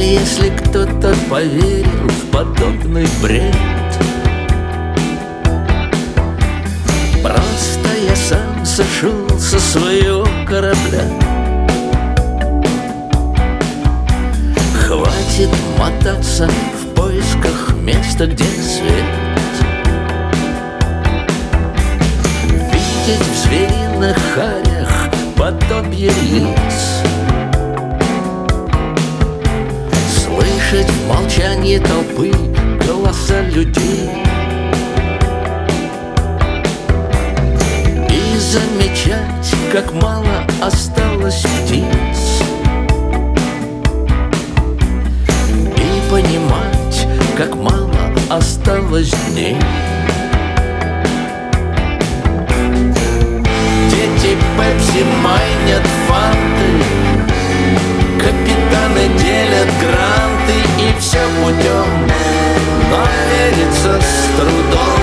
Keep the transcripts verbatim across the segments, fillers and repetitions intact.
если кто-то поверил в подобный бред, просто я сам сошел со своего корабля. Хватит мотаться в поисках места, где свет, видеть в звериных харях подобие лиц, слышать в молчании толпы голоса людей и замечать, как мало осталось птиц, и понимать, как мало осталось дней. Дети пепси майнят фанты, капитаны делят гранты, и все путем, но верится с трудом.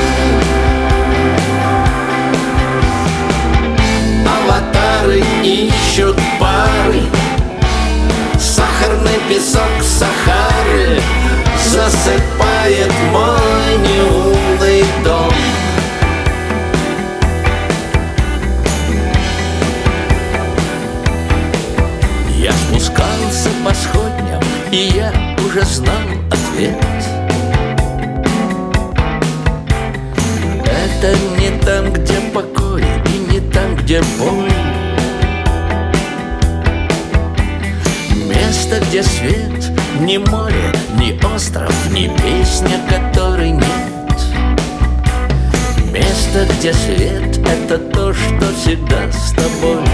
Аватары ищут пары, сахарный песок Сахары засыпает мой неумный дом. Я спускался по сходням, и я уже знал ответ. Это не там, где покой, и не там, где боль. Место, где свет, ни море, ни остров, ни песня, которой нет. Место, где свет, это то, что всегда с тобой.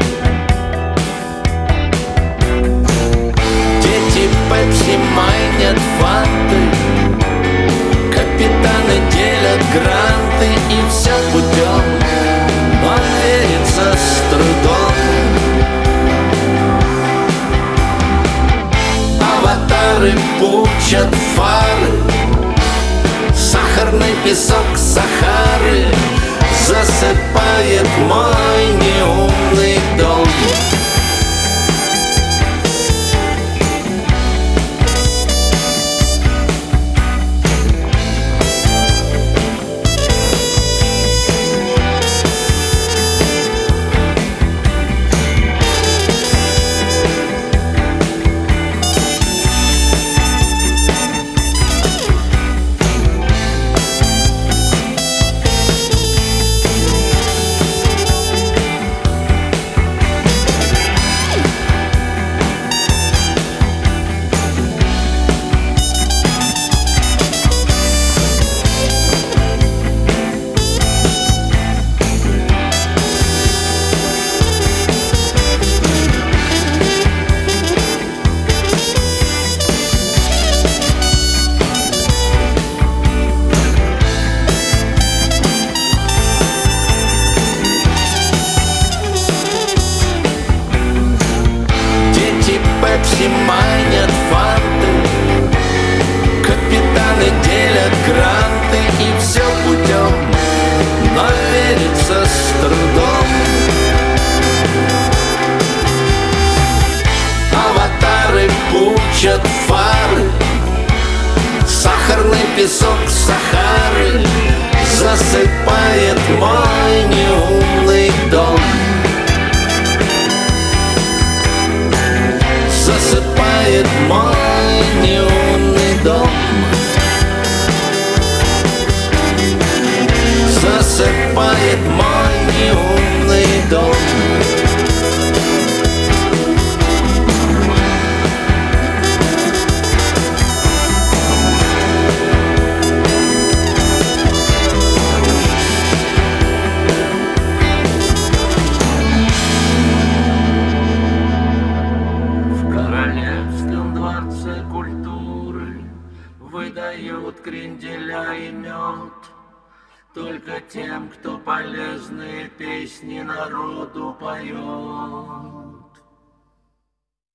Дети пепси майнят фанты, капитаны делят гранты, и все путем, но верится с трудом. Аватары пучат фары, сахарный песок Сахары засыпает мой неумный дом. Пепси майнят фанты, капитаны делят гранты, и все путем, но верится с трудом. Аватары пучат фары, сахарный песок Сахары засыпает мой неумный дом. Засыпает мой неумный дом. Засыпает мой неумный дом. Выдают кренделя и мед только тем, кто полезные песни народу поет.